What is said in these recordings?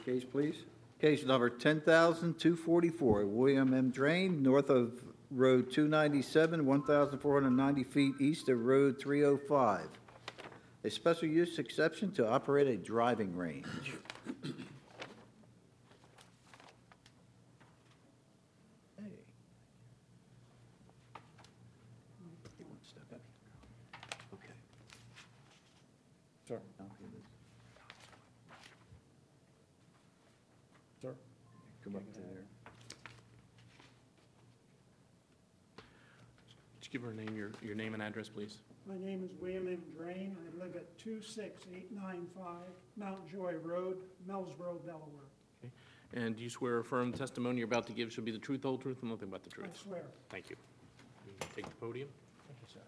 Case, please. Case number 10,244, William M. Drain, north of Road 297, 1,490 feet east of Road 305. A special use exception to operate a driving range. Hey. You want to step up? Okay. Sir. I'll do this. Sir. Come up to there. Could you give her your name and address, please? My name is William M. Drain. I live at 26895 Mount Joy Road, Millsboro, Delaware. Okay. And do you swear or affirm the testimony you're about to give should be the truth, whole truth, and nothing but the truth? I swear. Thank you. You can take the podium. Thank you,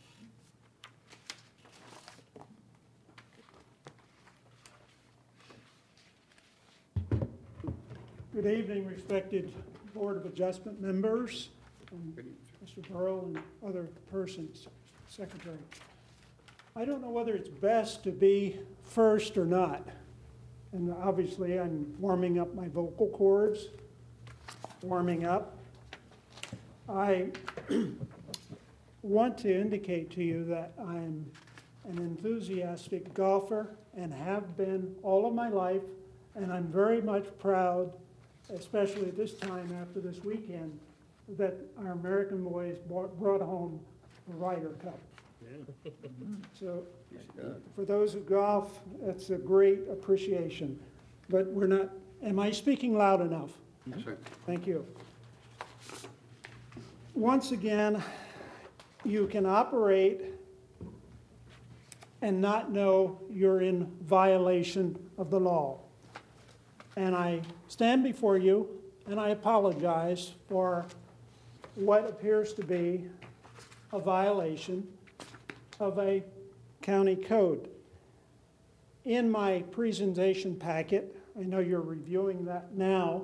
sir. Good evening, respected Board of Adjustment members, Mr. Burrow and other persons, Secretary. I don't know whether it's best to be first or not. And obviously I'm warming up my vocal cords, warming up. I want to indicate to you that I'm an enthusiastic golfer and have been all of my life, and I'm very much proud, especially this time after this weekend, that our American boys brought home the Ryder Cup. Yeah. So for those who golf, that's a great appreciation. But we're not, am I speaking loud enough? Yes, sir. Thank you. Once again, you can operate and not know you're in violation of the law. And I stand before you and I apologize for what appears to be a violation of a county code. In my presentation packet, I know you're reviewing that now,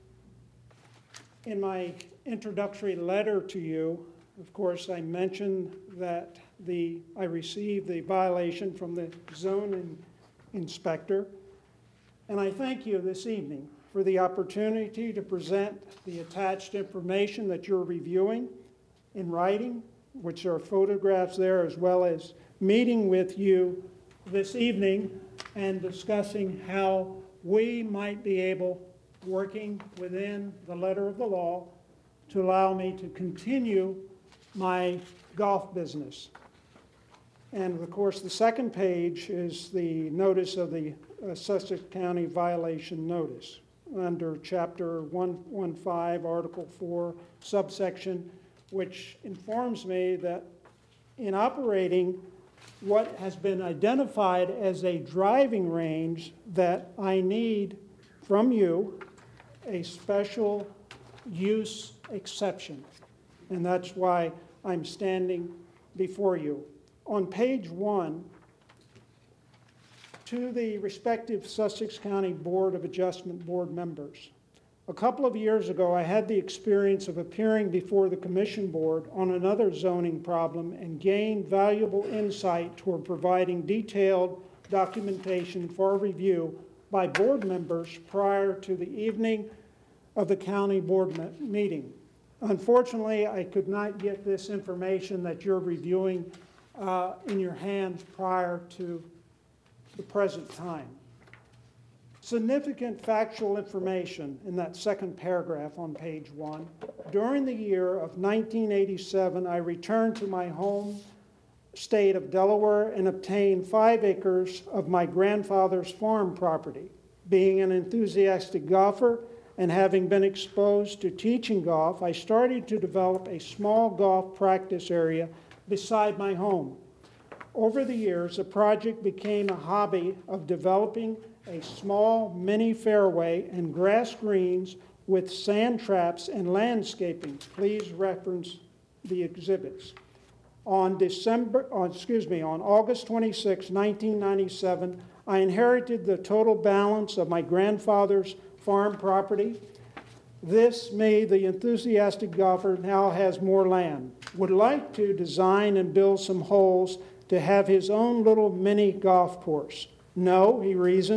in my introductory letter to you, of course, I mentioned that I received the violation from the zoning inspector, and I thank you this evening for the opportunity to present the attached information that you're reviewing in writing, which are photographs there, as well as meeting with you this evening and discussing how we might be able, working within the letter of the law, to allow me to continue my golf business. And of course, the second page is the notice of the Sussex County violation notice under Chapter 115, Article 4, subsection, which informs me that in operating what has been identified as a driving range, that I need from you a special use exception. And that's why I'm standing before you. On page 1, to the respective Sussex County Board of Adjustment board members. A couple of years ago, I had the experience of appearing before the Commission Board on another zoning problem and gained valuable insight toward providing detailed documentation for review by board members prior to the evening of the county board meeting. Unfortunately, I could not get this information that you're reviewing in your hands prior to the present time. Significant factual information in that second paragraph on page 1. During the year of 1987, I returned to my home state of Delaware and obtained 5 acres of my grandfather's farm property. Being an enthusiastic golfer and having been exposed to teaching golf, I started to develop a small golf practice area beside my home. Over the years, the project became a hobby of developing a small mini fairway and grass greens with sand traps and landscaping. Please reference the exhibits. On August 26, 1997, I inherited the total balance of my grandfather's farm property. This, me, the enthusiastic golfer, now has more land. Would like to design and build some holes to have his own little mini golf course. No, he reasons,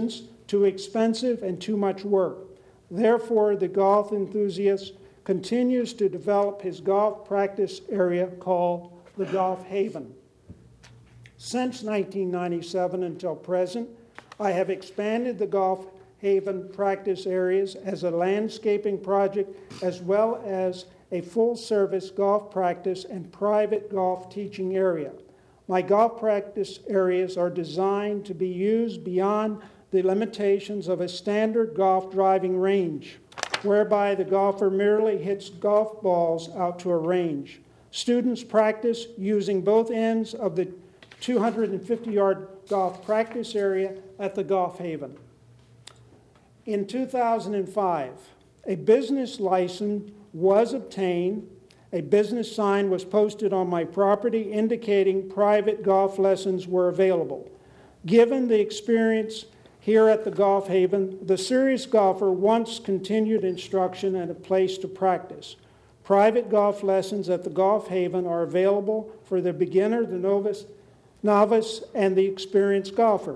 too expensive, and too much work. Therefore, the golf enthusiast continues to develop his golf practice area called the Golf Haven. Since 1997 until present, I have expanded the Golf Haven practice areas as a landscaping project as well as a full-service golf practice and private golf teaching area. My golf practice areas are designed to be used beyond the limitations of a standard golf driving range, whereby the golfer merely hits golf balls out to a range. Students practice using both ends of the 250-yard golf practice area at the Golf Haven. In 2005, a business license was obtained. A business sign was posted on my property indicating private golf lessons were available. Given the experience here at the Golf Haven, the serious golfer wants continued instruction and a place to practice. Private golf lessons at the Golf Haven are available for the beginner, the novice, and the experienced golfer.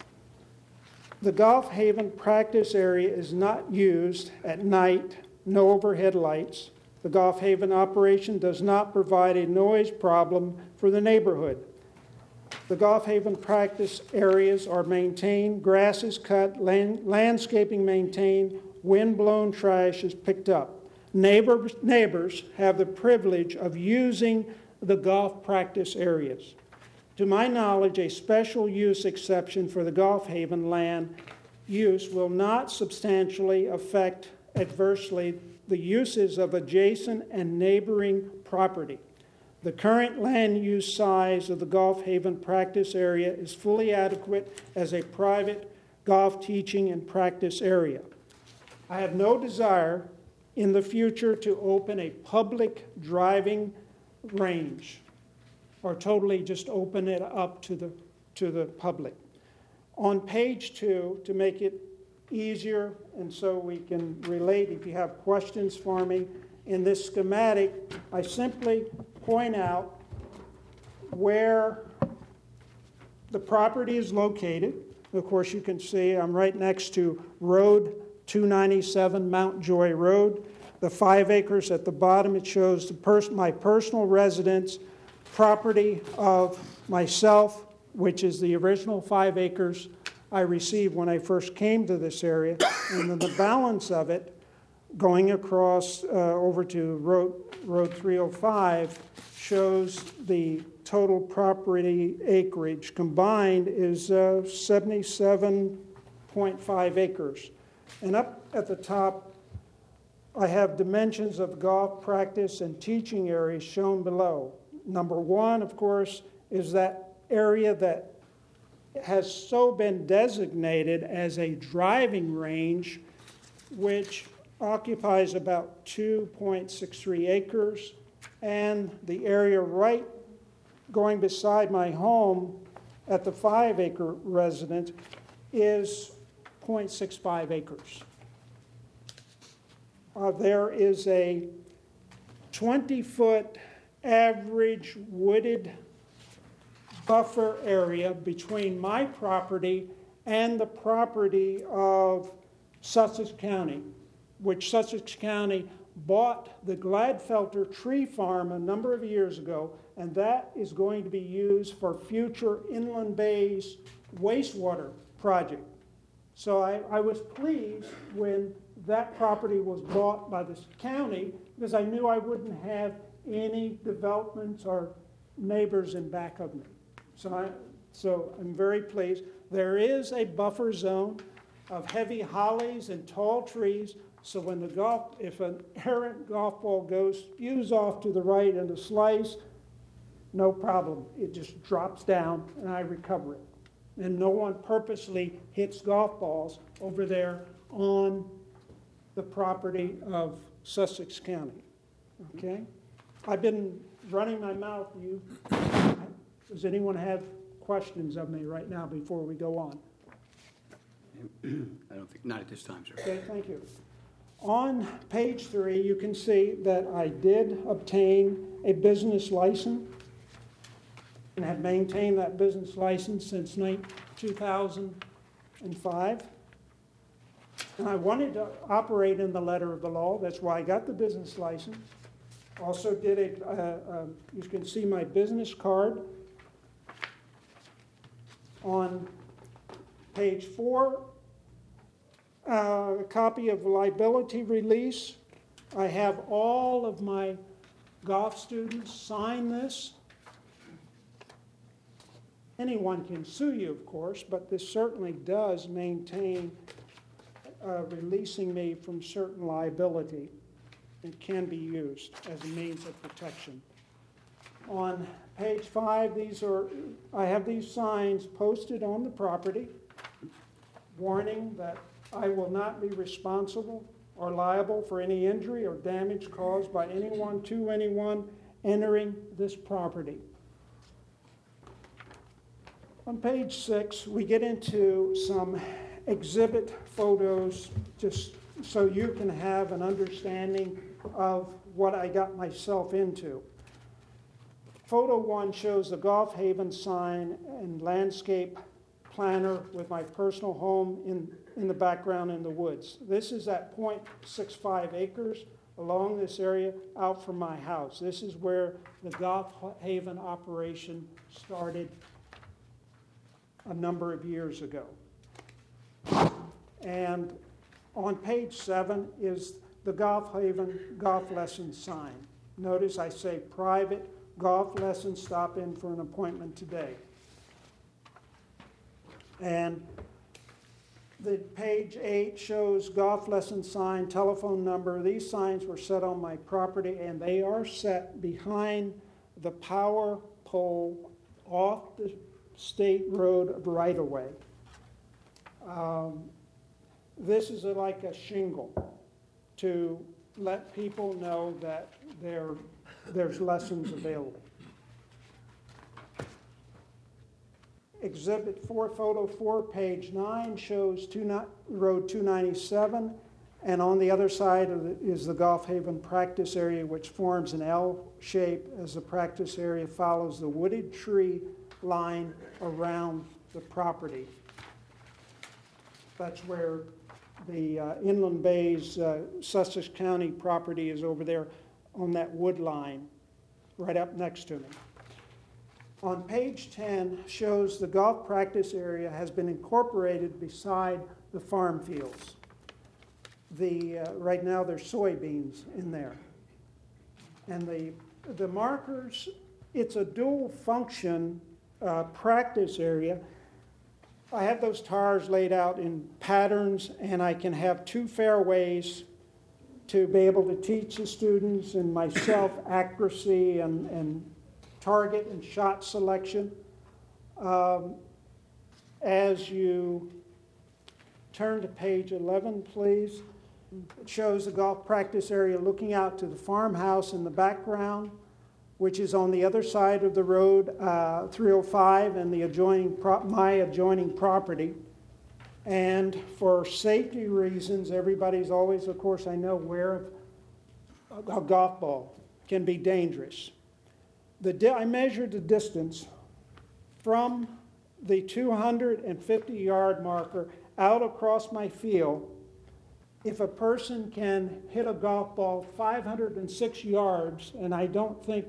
The Golf Haven practice area is not used at night, no overhead lights. The Golf Haven operation does not provide a noise problem for the neighborhood. The Golf Haven practice areas are maintained, grass is cut, landscaping maintained, wind-blown trash is picked up. Neighbors have the privilege of using the golf practice areas. To my knowledge, a special use exception for the Golf Haven land use will not substantially affect adversely the uses of adjacent and neighboring property. The current land use size of the Golf Haven practice area is fully adequate as a private golf teaching and practice area. I have no desire in the future to open a public driving range or totally just open it up to the public. On page 2, to make it easier and so we can relate, if you have questions for me, in this schematic, I simply point out where the property is located. Of course, you can see I'm right next to Road 297, Mount Joy Road. The 5 acres at the bottom, it shows my personal residence, property of myself, which is the original 5 acres I received when I first came to this area, and then the balance of it going across over to Road 305 shows the total property acreage combined is 77.5 acres. And up at the top, I have dimensions of golf practice and teaching areas shown below. Number 1, of course, is that area that has so been designated as a driving range, which occupies about 2.63 acres, and the area right going beside my home at the 5 acre residence is 0.65 acres. There is a 20-foot average wooded buffer area between my property and the property of Sussex County, which Sussex County bought the Gladfelter Tree Farm a number of years ago, and that is going to be used for future Inland Bay's wastewater project. So I was pleased when that property was bought by the county because I knew I wouldn't have any developments or neighbors in back of me. So I'm very pleased. There is a buffer zone of heavy hollies and tall trees, so when if an errant golf ball spews off to the right and a slice, no problem. It just drops down and I recover it. And no one purposely hits golf balls over there on the property of Sussex County. Okay? I've been running my mouth. Does anyone have questions of me right now before we go on? I don't think, not at this time, sir. Okay, thank you. On page 3, you can see that I did obtain a business license and have maintained that business license since 2005. And I wanted to operate in the letter of the law. That's why I got the business license. Also did you can see my business card on page 4, a copy of liability release. I have all of my golf students sign this. Anyone can sue you, of course, but this certainly does maintain releasing me from certain liability. It can be used as a means of protection. On page 5, I have these signs posted on the property, warning that I will not be responsible or liable for any injury or damage caused by anyone to anyone entering this property. On page 6, we get into some exhibit photos just so you can have an understanding of what I got myself into. Photo 1 shows the Golf Haven sign and landscape planner with my personal home in the background in the woods. This is at 0.65 acres along this area out from my house. This is where the Golf Haven operation started a number of years ago. And on page 7 is the Golf Haven golf lesson sign. Notice I say private golf lesson, stop in for an appointment today. And the page 8 shows golf lesson sign, telephone number. These signs were set on my property, and they are set behind the power pole off the state road right-of-way. This is like a shingle to let people know that there's lessons available. Exhibit 4, photo 4, page 9 shows Road 297, and on the other side is the Golf Haven practice area, which forms an L shape as the practice area follows the wooded tree line around the property. That's where the Inland Bay's Sussex County property is over there on that wood line right up next to me. On page 10 shows the golf practice area has been incorporated beside the farm fields. Right now there's soybeans in there. And the markers, it's a dual function practice area. I have those tires laid out in patterns, and I can have 2 fairways to be able to teach the students and myself accuracy and target and shot selection. As you turn to page 11, please, it shows the golf practice area looking out to the farmhouse in the background, which is on the other side of the road, 305, and my adjoining property. And for safety reasons, everybody's always, of course, I know, aware of a golf ball can be dangerous. I measured the distance from the 250-yard marker out across my field. If a person can hit a golf ball 506 yards, and I don't think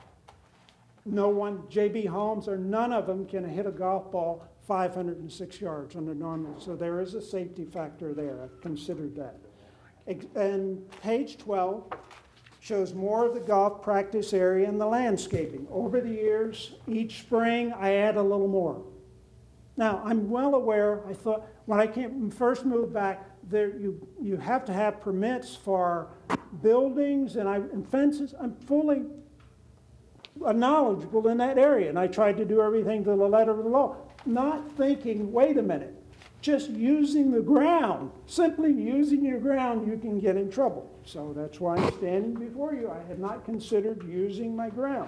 J.B. Holmes or none of them can hit a golf ball 506 yards under normal. So there is a safety factor there. I've considered that. And page 12 shows more of the golf practice area and the landscaping. Over the years, each spring, I add a little more. Now, I'm well aware, I thought, when I first moved back, you have to have permits for buildings and fences. I'm fully knowledgeable in that area, and I tried to do everything to the letter of the law, not thinking, wait a minute, just using the ground, simply using your ground, you can get in trouble. So that's why I'm standing before you. I had not considered using my ground.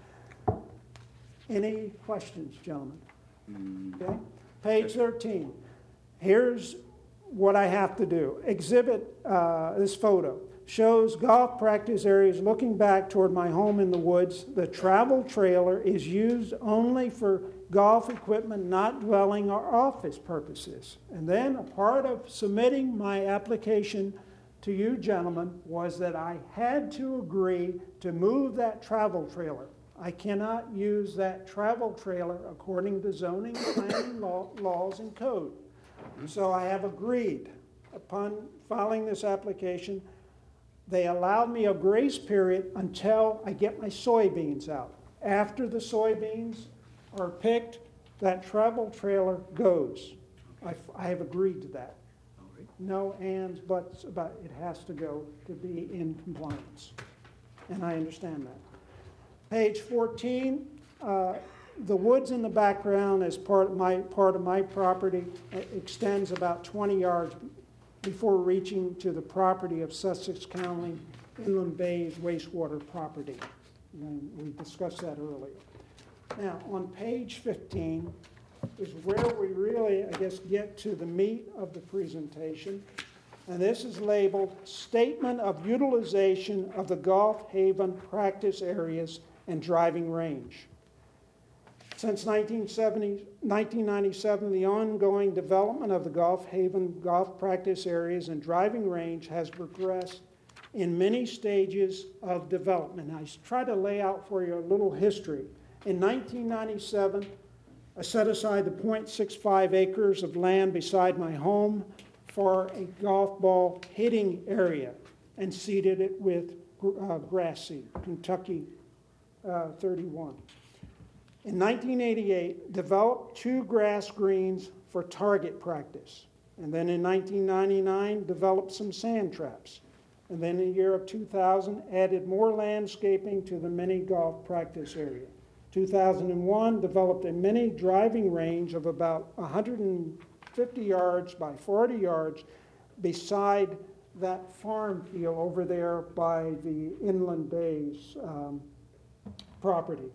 Any questions, gentlemen? Okay. Page 13. Here's what I have to do. Exhibit this photo. Shows golf practice areas looking back toward my home in the woods. The travel trailer is used only for golf equipment not dwelling or office purposes. And then a part of submitting my application to you gentlemen was that I had to agree to move that travel trailer. I cannot use that travel trailer according to zoning, planning laws, and code. So I have agreed. Upon filing this application, they allowed me a grace period until I get my soybeans out. After the soybeans are picked, that travel trailer goes. I have agreed to that. No ands, buts about it has to go to be in compliance. And I understand that. Page 14, the woods in the background as part of my property extends about 20 yards before reaching to the property of Sussex County Inland Bay's wastewater property. And we discussed that earlier. Now, on page 15 is where we really, I guess, get to the meat of the presentation. And this is labeled Statement of Utilization of the Gulf Haven Practice Areas and Driving Range. Since 1997, the ongoing development of the Gulf Haven golf practice areas and driving range has progressed in many stages of development. I try to lay out for you a little history. In 1997, I set aside the 0.65 acres of land beside my home for a golf ball hitting area and seeded it with grass seed, Kentucky 31. In 1988, developed 2 grass greens for target practice. And then in 1999, developed some sand traps. And then in the year of 2000, added more landscaping to the mini golf practice area. 2001, developed a mini driving range of about 150 yards by 40 yards beside that farm field over there by the Inland Bays property.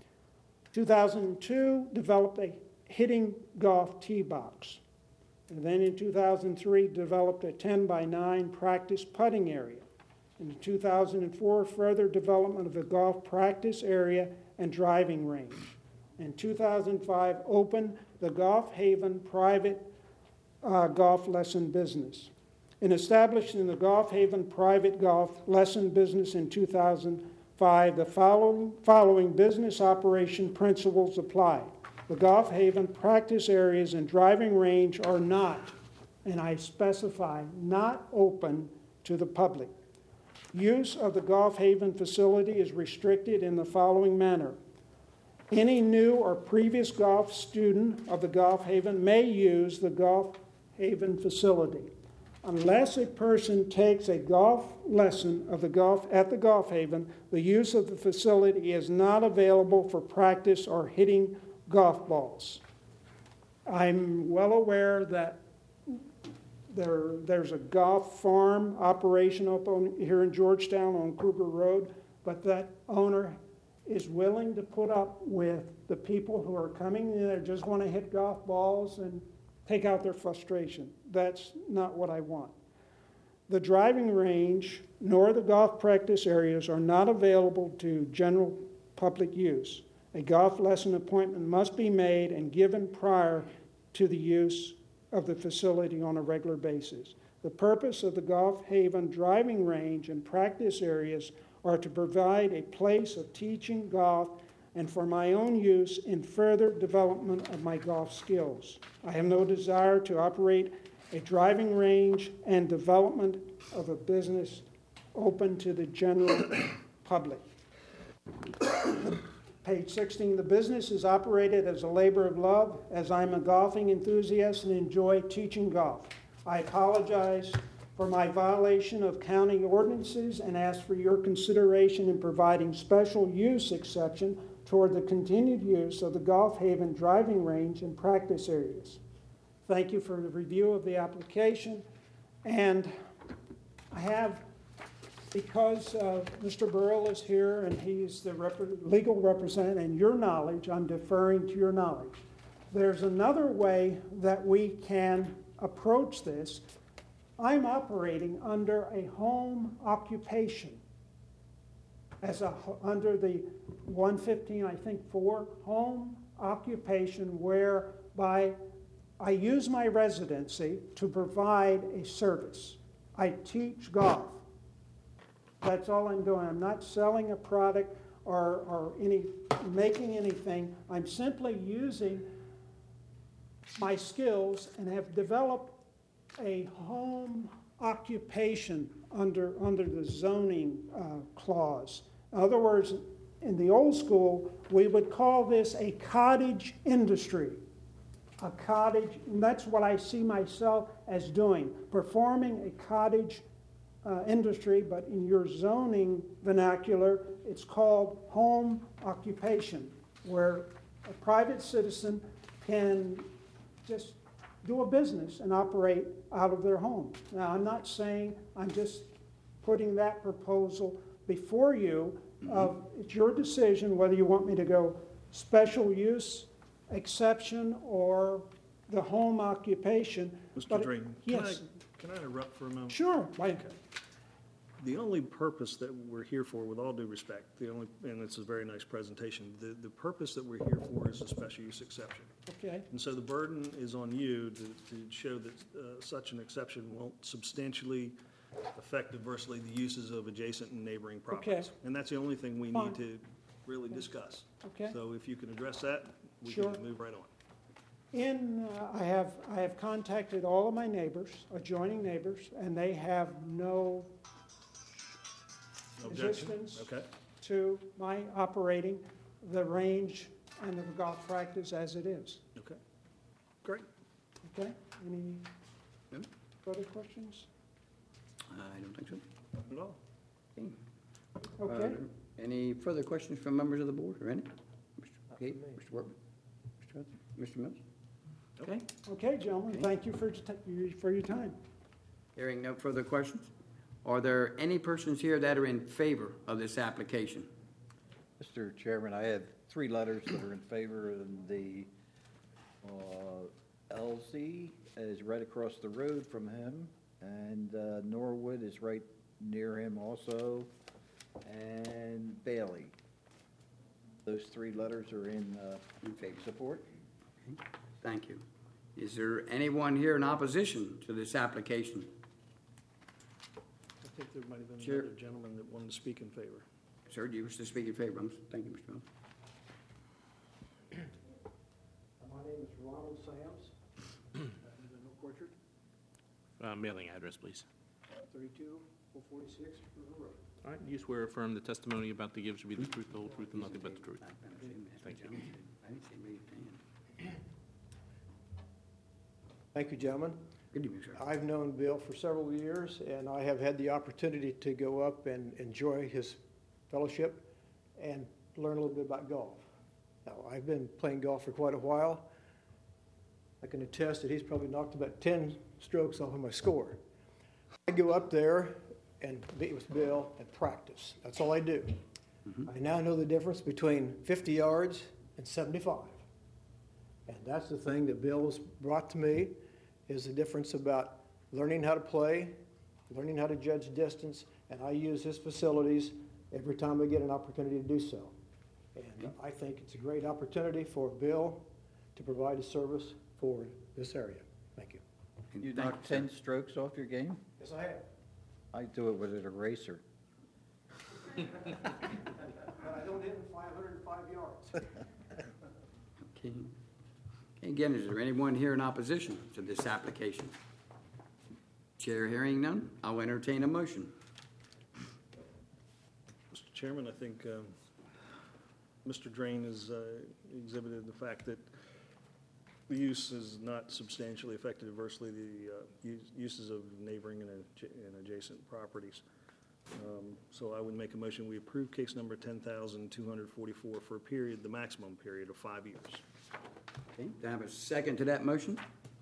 2002, developed a hitting golf tee box. And then in 2003, developed a 10 by 9 practice putting area. In 2004, further development of a golf practice area and driving range. In 2005, opened the Gulf Haven private golf lesson business. In establishing the Gulf Haven private golf lesson business in 2005, the following business operation principles apply. The Gulf Haven practice areas and driving range are not, and I specify, not open to the public. Use of the Gulf Haven facility is restricted in the following manner. Any new or previous golf student of the Gulf Haven may use the Gulf Haven facility. Unless a person takes a golf lesson at the Gulf Haven, the use of the facility is not available for practice or hitting golf balls. I'm well aware that there's a golf farm operation up here in Georgetown on Kruger Road, but that owner is willing to put up with the people who are coming in there just want to hit golf balls and take out their frustration. That's not what I want. The driving range nor the golf practice areas are not available to general public use. A golf lesson appointment must be made and given prior to the use of the facility on a regular basis. The purpose of the Gulf Haven driving range and practice areas are to provide a place of teaching golf and for my own use in further development of my golf skills. I have no desire to operate a driving range and development of a business open to the general public. Page 16, the business is operated as a labor of love, as I'm a golfing enthusiast and enjoy teaching golf. I apologize for my violation of county ordinances and ask for your consideration in providing special use exception toward the continued use of the Gulf Haven driving range and practice areas. Thank you for the review of the application. And I have, because Mr. Burrell is here and he's the legal representative, and your knowledge, I'm deferring to your knowledge. There's another way that we can approach this. I'm operating under a home occupation under the 115, I think, 4 home occupation whereby I use my residency to provide a service. I teach golf. That's all I'm doing. I'm not selling a product or making anything. I'm simply using my skills and have developed a home occupation under the zoning clause. In other words, in the old school, we would call this a cottage industry. A cottage, and that's what I see myself as doing, performing a cottage industry, but in your zoning vernacular, it's called home occupation, where a private citizen can just do a business and operate out of their home. Now, I'm not saying, I'm just putting that proposal before you. It's your decision whether you want me to go special use exception or the home occupation. Mr. Drain, Yes. can I interrupt for a moment? Sure. Okay. The only purpose that we're here for, with all due respect, and it's a very nice presentation, the purpose that we're here for is a special use exception. Okay. And so the burden is on you to show that such an exception won't substantially affect adversely the uses of adjacent and neighboring properties. Okay. And that's the only thing we Fine. need to really discuss. Okay. So if you can address that, we Sure. can move right on. I have contacted all of my neighbors, adjoining neighbors, and they have no Objection? resistance Okay. to my operating the range and the golf practice as it is. Okay. Great. Okay? Any No? further questions? I don't think so. Not at all. Okay. Okay. Any further questions from members of the board, or any? Mr. Gate, Mr. Workman, Mr. Hudson, Mr. Mills? Okay, Okay, gentlemen, Okay. thank you for your time. hearing no further questions. Are there any persons here that are in favor of this application? Mr. Chairman, I have 3 letters that are in favor, and the LZ is right across the road from him, and Norwood is right near him also, and Bailey. Those 3 letters are in favor. support. Thank you. Is there anyone here in opposition to this application? I think there might have been Sure. another gentleman that wanted to speak in favor. Sir, do you wish to speak in favor? Thank you, Mr. Mills. My name is Ronald Sams. I live in Oak Orchard, Mailing address, please. 32446 River Road. All right, do you swear or affirm the testimony you're about to give should be the truth, the whole truth, and nothing but the truth? Thank you. I didn't see him raise his hand. Thank you, gentlemen. Good evening, sir. I've known Bill for several years, and I have had the opportunity to go up and enjoy his fellowship and learn a little bit about golf. Now, I've been playing golf for quite a while. I can attest that he's probably knocked about 10 strokes off of my score. I go up there and meet with Bill and practice. That's all I do. I now know the difference between 50 yards and 75. And that's the thing that Bill's brought to me, is the difference about learning how to play, learning how to judge distance, and I use his facilities every time I get an opportunity to do so. And I think it's a great opportunity for Bill to provide a service for this area. Thank you. You Thank knocked sir. 10 strokes off your game? Yes, I have. I do it with an eraser. But I don't hit in 505 yards. Okay. Again, is there anyone here in opposition to this application? Chair hearing none, I'll entertain a motion. Mr. Chairman, I think Mr. Drain has exhibited the fact that the use is not substantially affected adversely the uses of neighboring and adjacent properties. So I would make a motion, we approve case number 10,244 for a period, the maximum period of 5 years. Okay, do I have a second to that motion?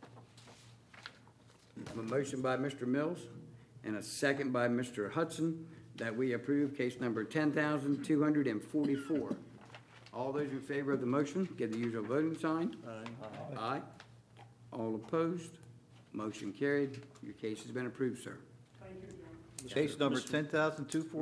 I have a motion by Mr. Mills and a second by Mr. Hudson that we approve case number 10,244. All those in favor of the motion, give the usual voting sign. Aye. Aye. All opposed? Motion carried. Your case has been approved, sir. Thank you, John. Case number Mr. 10,244.